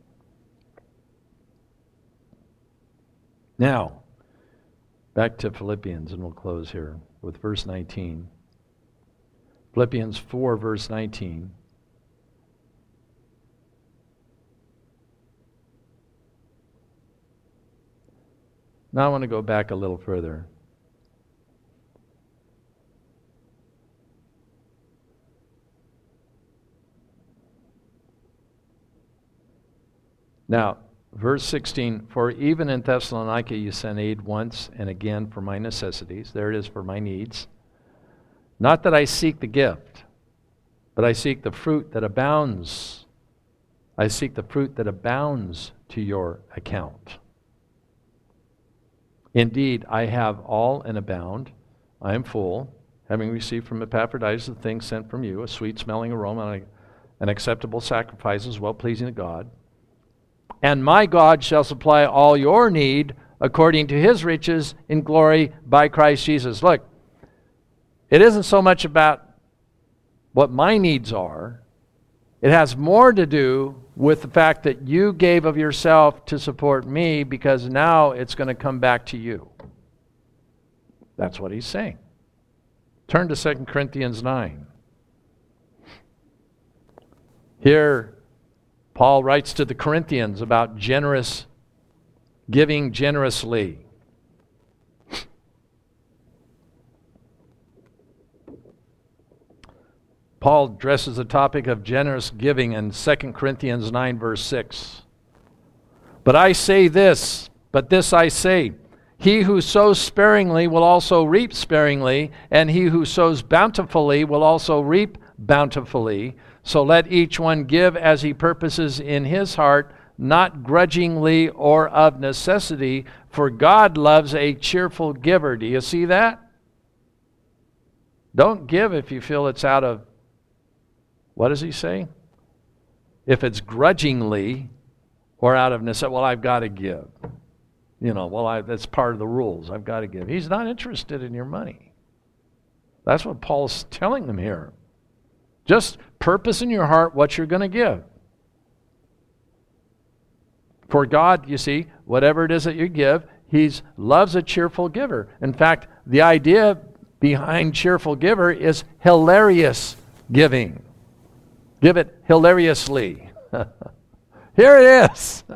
Now, back to Philippians, and we'll close here with verse 19. Philippians 4, verse 19. Now I want to go back a little further. Now, verse 16, for even in Thessalonica you sent aid once and again for my necessities. There it is, for my needs. Not that I seek the gift, but I seek the fruit that abounds. I seek the fruit that abounds to your account. Indeed, I have all and abound. I am full, having received from Epaphroditus the things sent from you, a sweet-smelling aroma, an acceptable sacrifice, well-pleasing to God. And my God shall supply all your need according to his riches in glory by Christ Jesus. Look, it isn't so much about what my needs are. It has more to do with the fact that you gave of yourself to support me, because now it's going to come back to you. That's what he's saying. Turn to 2 Corinthians 9. Here, Paul writes to the Corinthians about giving generously. Paul addresses the topic of generous giving in 2 Corinthians 9, verse 6. But I say this, but this I say, he who sows sparingly will also reap sparingly, and he who sows bountifully will also reap bountifully. So let each one give as he purposes in his heart, not grudgingly or of necessity, for God loves a cheerful giver. Do you see that? Don't give if you feel it's out of, what does he say? If it's grudgingly or out of necessity, well, I've got to give. That's part of the rules. I've got to give. He's not interested in your money. That's what Paul's telling them here. Just purpose in your heart what you're going to give. For God, you see, whatever it is that you give, he loves a cheerful giver. In fact, the idea behind cheerful giver is hilarious giving. Give it hilariously. Here it is.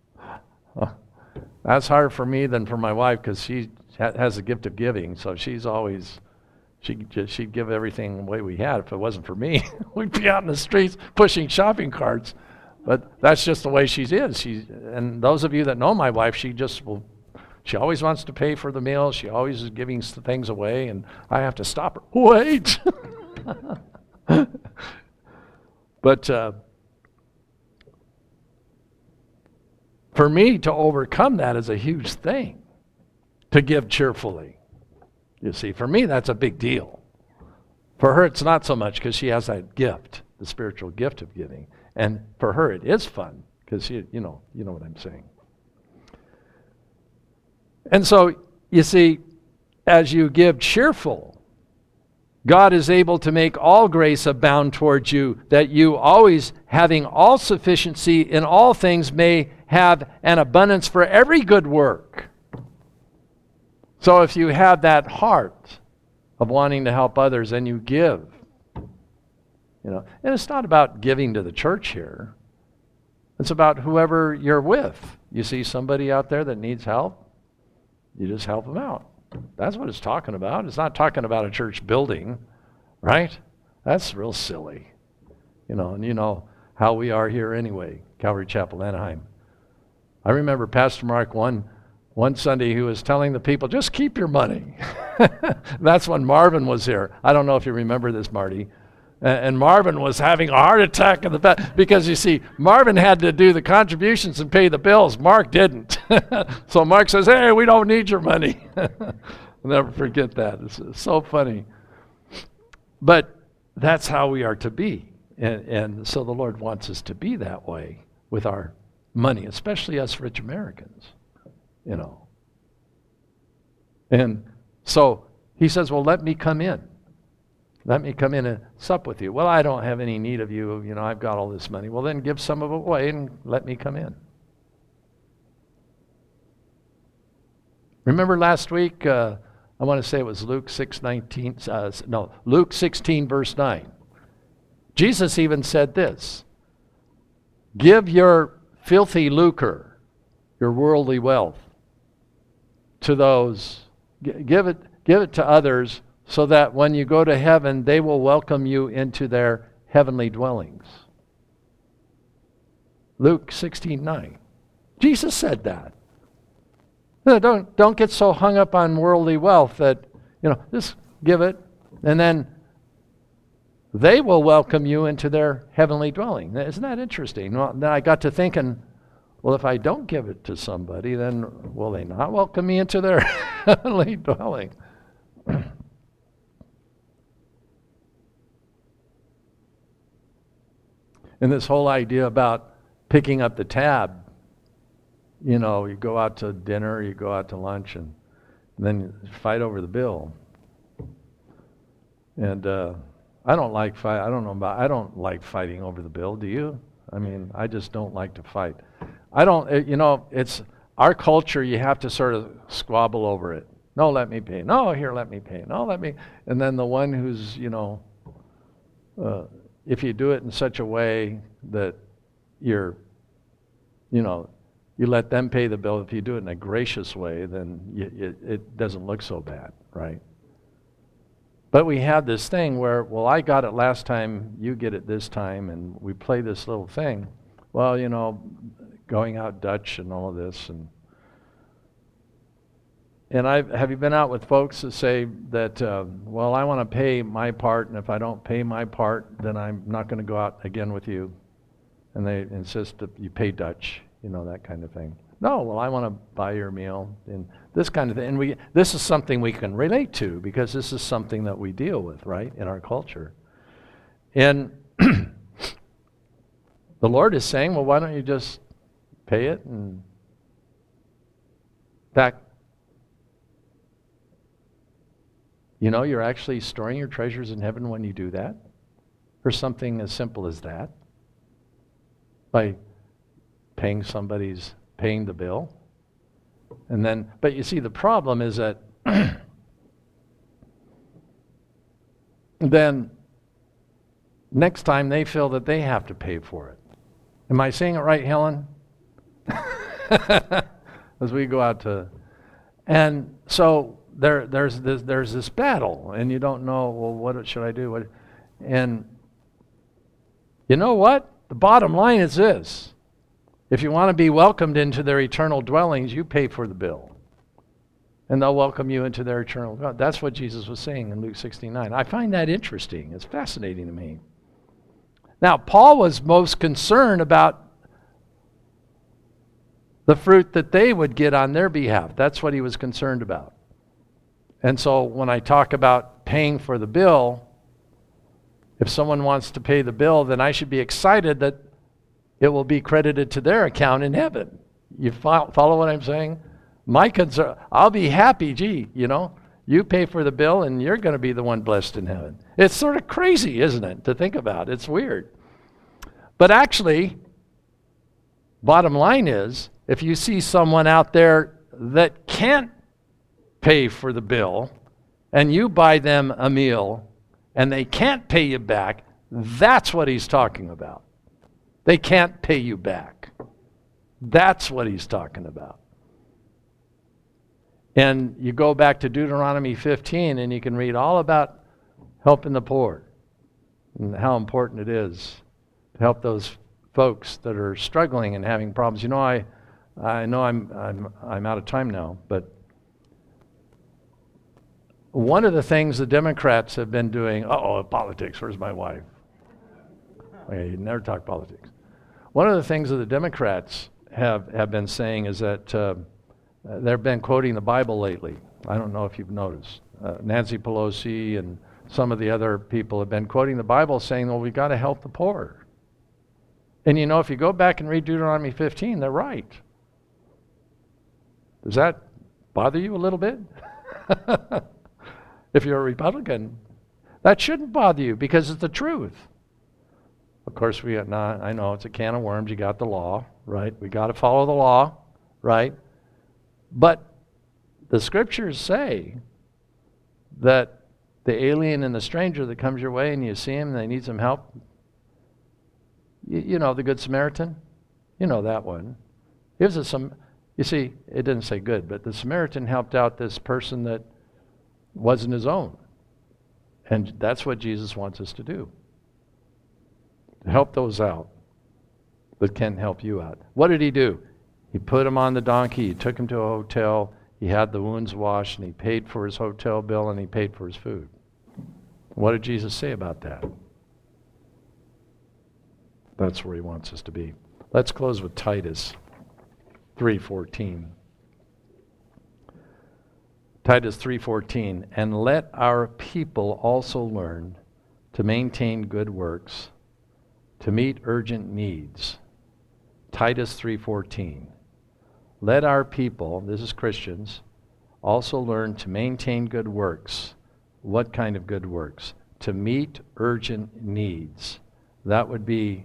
That's harder for me than for my wife, because she has the gift of giving. So she'd give everything away we had. If it wasn't for me, we'd be out in the streets pushing shopping carts. But that's just the way she is. And those of you that know my wife, she always wants to pay for the meal. She always is giving things away, and I have to stop her. Wait. But for me to overcome that is a huge thing, to give cheerfully. You see, for me, that's a big deal. For her, it's not so much, because she has that gift, the spiritual gift of giving. And for her, it is fun, because you know what I'm saying. And so, you see, as you give cheerful, God is able to make all grace abound towards you, that you always, having all sufficiency in all things, may have an abundance for every good work. So if you have that heart of wanting to help others and you give, and it's not about giving to the church here. It's about whoever you're with. You see somebody out there that needs help, you just help them out. That's what it's talking about. It's not talking about a church building, right? That's real silly. And you know how we are here anyway, Calvary Chapel, Anaheim. I remember Pastor Mark one Sunday, he was telling the people, just keep your money. That's when Marvin was here. I don't know if you remember this, Marty. And Marvin was having a heart attack in the back, because you see, Marvin had to do the contributions and pay the bills. Mark didn't. So Mark says, hey, we don't need your money. I'll never forget that. It's so funny. But that's how we are to be. And so the Lord wants us to be that way with our money, especially us rich Americans, And so he says, well, let me come in. Let me come in and sup with you. Well, I don't have any need of you. I've got all this money. Well, then give some of it away and let me come in. Remember last week, I want to say it was Luke 16, verse 9. Jesus even said this, give your filthy lucre, your worldly wealth, to those, give it to others, so that when you go to heaven, they will welcome you into their heavenly dwellings. Luke 16:9. Jesus said that. Don't get so hung up on worldly wealth that, just give it, and then they will welcome you into their heavenly dwelling. Isn't that interesting? Well, then I got to thinking, well, if I don't give it to somebody, then will they not welcome me into their heavenly dwelling? And this whole idea about picking up the tab, you know, you go out to dinner, you go out to lunch, and then you fight over the bill. And I don't like fight. I don't like fighting over the bill. Do you? I mean, I just don't like to fight. I don't. You know, it's our culture. You have to sort of squabble over it. No, let me pay. No, here, let me pay. No, let me. And then the one who's, you know, if you do it in such a way that you're, you know, you let them pay the bill. If you do it in a gracious way, then it doesn't look so bad, right? But we have this thing where, well, I got it last time, you get it this time, and we play this little thing. Well, you know, going out Dutch and all of this. And have you been out with folks that say that, well, I want to pay my part, and if I don't pay my part, then I'm not going to go out again with you. And they insist that you pay Dutch, you know, that kind of thing. No, well, I want to buy your meal, and this kind of thing. And this is something we can relate to, because this is something that we deal with, right, in our culture. And the Lord is saying, well, why don't you just pay it? And in fact, you know, you're actually storing your treasures in heaven when you do that, for something as simple as that, by paying the bill. And then, but you see, the problem is that then next time they feel that they have to pay for it. Am I saying it right, Helen? As we go out to, and so there's this battle, and you don't know, well, what should I do? And you know what? The bottom line is this. If you want to be welcomed into their eternal dwellings, you pay for the bill. And they'll welcome you into their eternal dwellings. That's what Jesus was saying in Luke 16:9. I find that interesting. It's fascinating to me. Now, Paul was most concerned about the fruit that they would get on their behalf. That's what he was concerned about. And so when I talk about paying for the bill, if someone wants to pay the bill, then I should be excited that it will be credited to their account in heaven. You follow what I'm saying? My concern, I'll be happy, you know, you pay for the bill and you're going to be the one blessed in heaven. It's sort of crazy, isn't it, to think about? It's weird. But actually, bottom line is, if you see someone out there that can't pay for the bill and you buy them a meal and they can't pay you back, that's what he's talking about. They can't pay you back. That's what he's talking about. And you go back to Deuteronomy 15 and you can read all about helping the poor and how important it is to help those folks that are struggling and having problems. You know, I know I'm out of time now, but one of the things the Democrats have been doing, politics, where's my wife? Okay, you never talk politics. One of the things that the Democrats have been saying is that they've been quoting the Bible lately. I don't know if you've noticed. Nancy Pelosi and some of the other people have been quoting the Bible saying, well, we've got to help the poor. And you know, if you go back and read Deuteronomy 15, they're right. Does that bother you a little bit? If you're a Republican, that shouldn't bother you because it's the truth. Of course, I know it's a can of worms. You got the law, right? We got to follow the law, right? But the scriptures say that the alien and the stranger that comes your way and you see him and they need some help, you know, the Good Samaritan, you know that one. Gives us some, you see, it didn't say good, but the Samaritan helped out this person that wasn't his own. And that's what Jesus wants us to do. Help those out that can help you out. What did he do? He put him on the donkey, he took him to a hotel, he had the wounds washed, and he paid for his hotel bill and he paid for his food. What did Jesus say about that? That's where he wants us to be. Let's close with Titus 3:14. Titus 3:14, and let our people also learn to maintain good works, to meet urgent needs. Titus 3:14. Let our people, this is Christians, also learn to maintain good works. What kind of good works? To meet urgent needs. That would be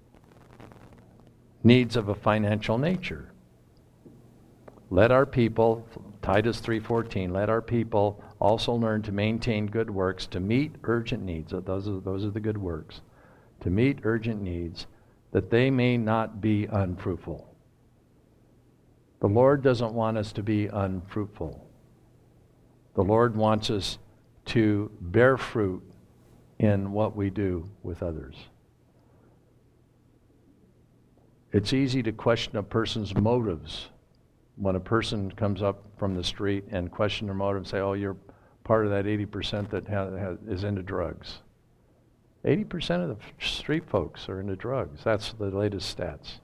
needs of a financial nature. Let our people, Titus 3:14, let our people also learn to maintain good works, to meet urgent needs. Those are the good works. To meet urgent needs, that they may not be unfruitful. The Lord doesn't want us to be unfruitful. The Lord wants us to bear fruit in what we do with others. It's easy to question a person's motives when a person comes up from the street and question their motive and say, oh, you're part of that 80% that is into drugs. 80% of the street folks are into drugs. That's the latest stats.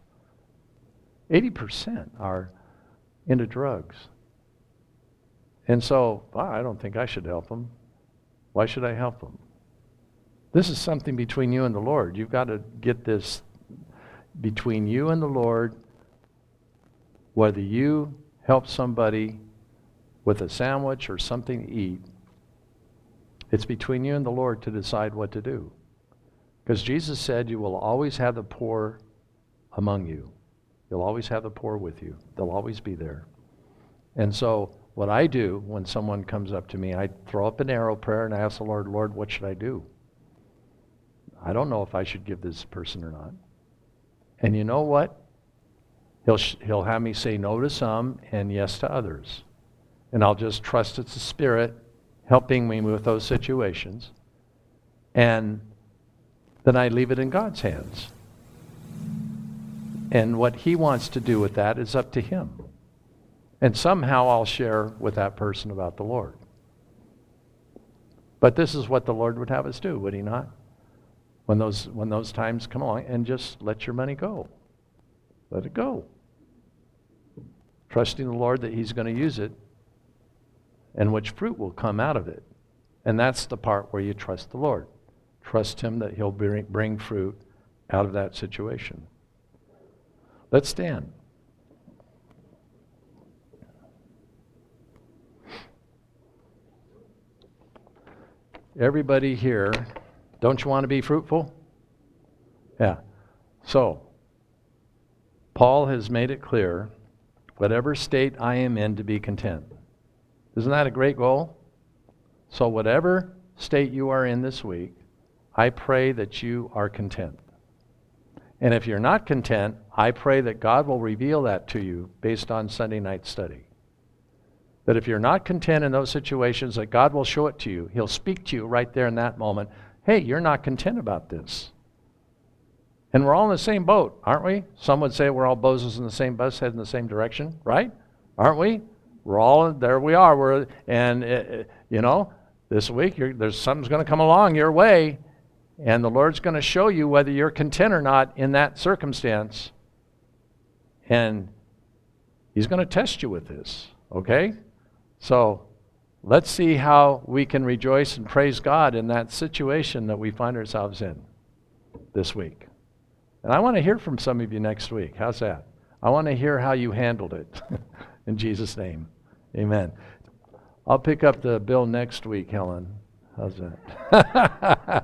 80% are into drugs. And so, I don't think I should help them. Why should I help them? This is something between you and the Lord. You've got to get this between you and the Lord, whether you help somebody with a sandwich or something to eat. It's between you and the Lord to decide what to do. Because Jesus said you will always have the poor among you. You'll always have the poor with you. They'll always be there. And so what I do when someone comes up to me, I throw up an arrow prayer and I ask the Lord, Lord, what should I do? I don't know if I should give this person or not. And you know what? He'll have me say no to some and yes to others. And I'll just trust it's the Spirit helping me with those situations. And then I leave it in God's hands. And what He wants to do with that is up to Him. And somehow I'll share with that person about the Lord. But this is what the Lord would have us do, would He not? When those times come along, and just let your money go. Let it go. Trusting the Lord that He's going to use it, and which fruit will come out of it. And that's the part where you trust the Lord. Trust Him that He'll bring fruit out of that situation. Let's stand. Everybody here, don't you want to be fruitful? Yeah. So, Paul has made it clear, whatever state I am in, to be content. Isn't that a great goal? So whatever state you are in this week, I pray that you are content. And if you're not content, I pray that God will reveal that to you based on Sunday night study. That if you're not content in those situations, that God will show it to you. He'll speak to you right there in that moment. Hey, you're not content about this. And we're all in the same boat, aren't we? Some would say we're all bozos in the same bus, heading in the same direction, right? Aren't we? We're all, there we are. This week, there's something's going to come along your way, and the Lord's going to show you whether you're content or not in that circumstance. And He's going to test you with this, okay? So let's see how we can rejoice and praise God in that situation that we find ourselves in this week. And I want to hear from some of you next week. How's that? I want to hear how you handled it. In Jesus' name, amen. I'll pick up the bill next week, Helen. How's that?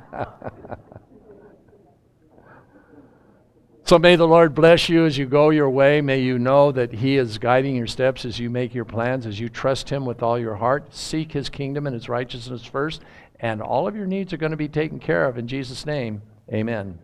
So may the Lord bless you as you go your way. May you know that He is guiding your steps as you make your plans, as you trust Him with all your heart. Seek His kingdom and His righteousness first, and all of your needs are going to be taken care of in Jesus' name. Amen.